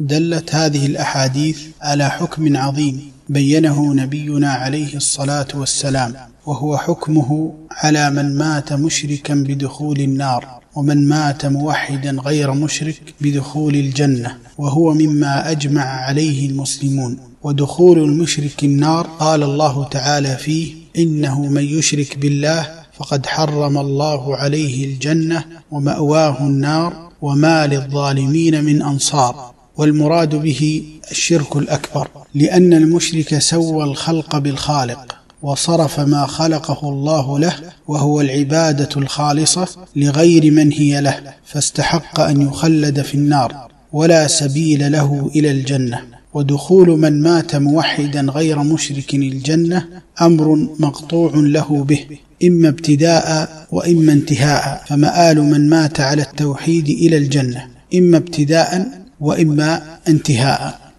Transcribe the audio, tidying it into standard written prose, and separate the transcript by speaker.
Speaker 1: دلت هذه الأحاديث على حكم عظيم بينه نبينا عليه الصلاة والسلام، وهو حكمه على من مات مشركا بدخول النار، ومن مات موحدا غير مشرك بدخول الجنة، وهو مما أجمع عليه المسلمون. ودخول المشرك النار قال الله تعالى فيه: إنه من يشرك بالله فقد حرم الله عليه الجنة ومأواه النار وما للظالمين من أنصار. والمراد به الشرك الأكبر، لأن المشرك سوى الخلق بالخالق وصرف ما خلقه الله له، وهو العبادة الخالصة لغير من هي له، فاستحق أن يخلد في النار ولا سبيل له إلى الجنة. ودخول من مات موحدا غير مشرك الجنة أمر مقطوع له به، إما ابتداء وإما انتهاء، فمآل من مات على التوحيد إلى الجنة إما ابتداء وإما انتهاء.